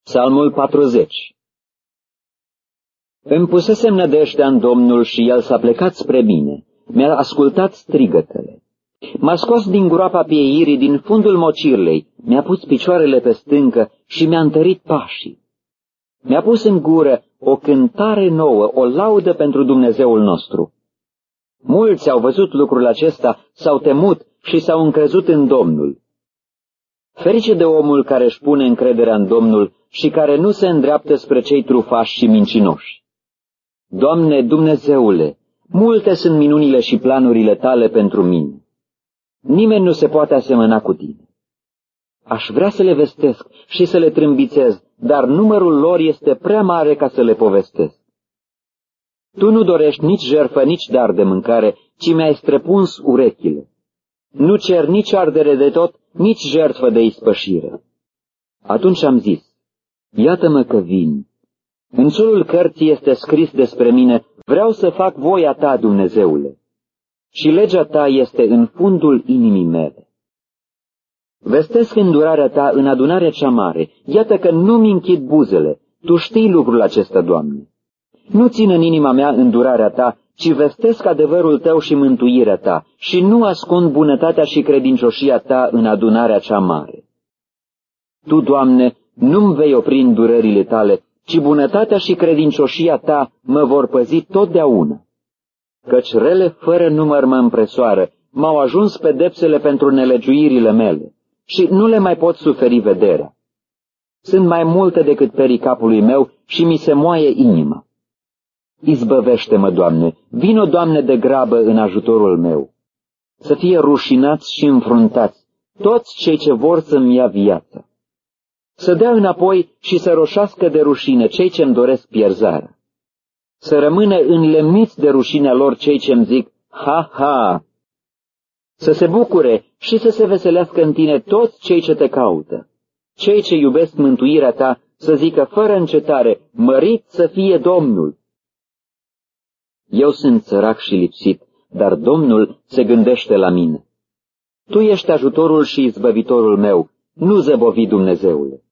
Psalmul 40. Îmi pusesem nădejdea în Domnul și El s-a plecat spre mine. Mi-a ascultat strigătele. M-a scos din groapa pieirii, din fundul mocirlei, mi-a pus picioarele pe stâncă și mi-a întărit pașii. Mi-a pus în gură o cântare nouă, o laudă pentru Dumnezeul nostru. Mulți au văzut lucrul acesta, s-au temut și s-au încrezut în Domnul. Ferice de omul care își pune încrederea în Domnul și care nu se îndreaptă spre cei trufași și mincinoși. Doamne Dumnezeule, multe sunt minunile și planurile Tale pentru mine. Nimeni nu se poate asemăna cu Tine. Aș vrea să le vestesc și să le trâmbițez, dar numărul lor este prea mare ca să le povestesc. Tu nu dorești nici jertfă, nici dar de mâncare, ci mi-ai străpuns urechile. Nu cer nici ardere de tot, nici jertfă de ispășire. Atunci am zis, iată-mă că vin. În sulul cărții este scris despre mine, vreau să fac voia Ta, Dumnezeule. Și legea Ta este în fundul inimii mele. Vestesc îndurarea Ta în adunarea cea mare, iată că nu-mi închid buzele, Tu știi lucrul acesta, Doamne. Nu țin în inima mea îndurarea Ta, ci vestesc adevărul Tău și mântuirea Ta, și nu ascund bunătatea și credincioșia Ta în adunarea cea mare. Tu, Doamne, nu-mi vei opri îndurările Tale, ci bunătatea și credincioșia Ta mă vor păzi totdeauna. Căci rele fără număr mă împresoară, m-au ajuns pedepsele pentru nelegiuirile mele, și nu le mai pot suferi vederea. Sunt mai multe decât perii capului meu și mi se moaie inima. Izbăvește-mă, Doamne, vino, Doamne, de grabă în ajutorul meu. Să fie rușinați și înfruntați toți cei ce vor să-mi ia viața. Să dea înapoi și să roșească de rușine cei ce-mi doresc pierzarea. Să rămână înlemniți de rușinea lor cei ce-mi zic, ha, ha! Să se bucure și să se veselească în Tine toți cei ce Te caută. Cei ce iubesc mântuirea Ta să zică fără încetare, mărit să fie Domnul. Eu sunt sărac și lipsit, dar Domnul se gândește la mine. Tu ești ajutorul și izbăvitorul meu, nu zăbovi, Dumnezeule.